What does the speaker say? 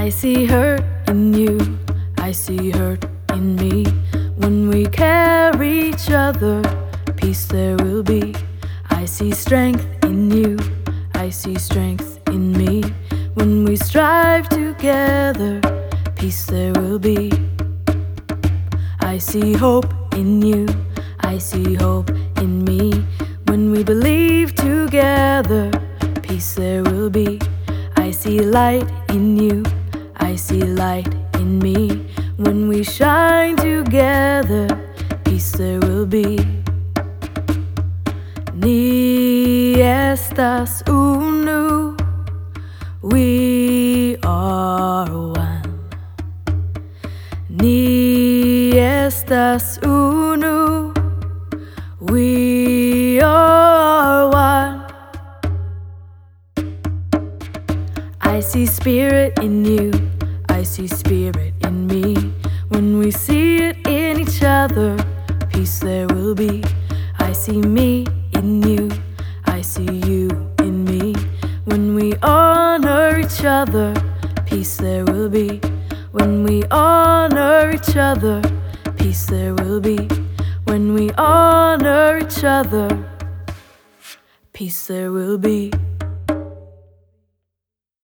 I see hurt in you, I see hurt in me. When we carry each other, peace there will be. I see strength in you, I see strength in me. When we strive together, peace there will be. I see hope in you, I see hope in me. When we believe together, peace there will be. I see light in you, I see light in me. When we shine together, peace there will be. Ni estás uno, we are one. Ni estás uno, we are one. I see spirit in you, I see spirit in me. When we see it in each other, peace there will be. I see me in you, I see you in me. When we honor each other, peace there will be. When we honor each other, peace there will be. When we honor each other, peace there will be.